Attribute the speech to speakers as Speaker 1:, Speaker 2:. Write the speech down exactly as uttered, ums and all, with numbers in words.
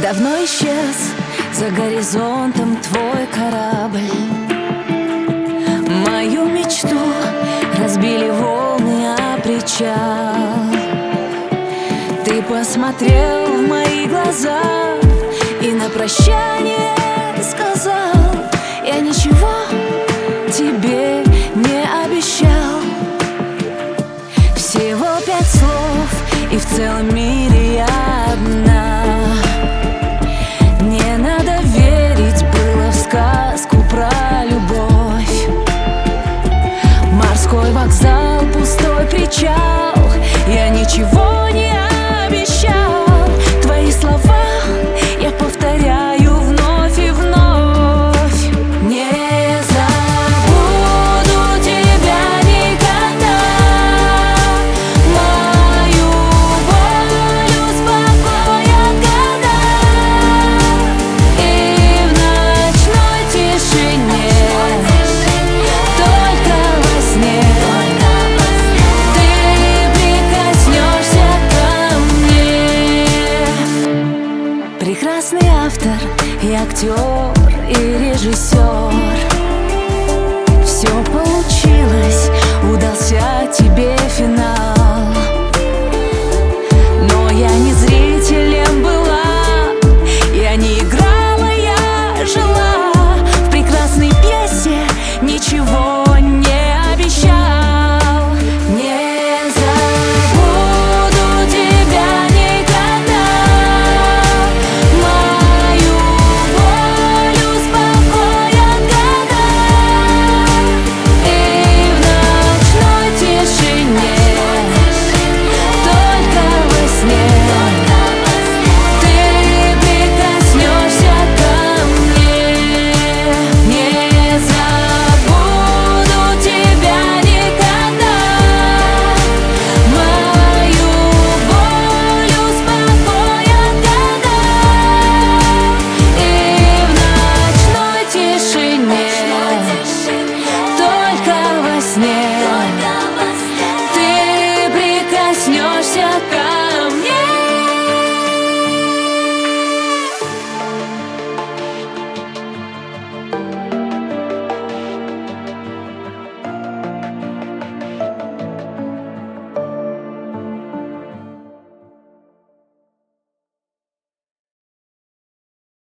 Speaker 1: Давно исчез за горизонтом твой корабль. Мою мечту разбили волны о причал. Ты посмотрел в мои глаза и на прощание сказал: я ничего тебе не обещал. Всего пять слов, и в целом мире я одна. Не надо верить было в сказку про любовь. Морской вокзал, пустой причал. Я ничего не обещал. Твои слова я повторяю вновь и вновь. Не забуду тебя никогда. Мою боль успокоят года. И в ночной тишине, только во сне, ты прикоснешься ко мне. Прекрасный автор и актер, и режиссер.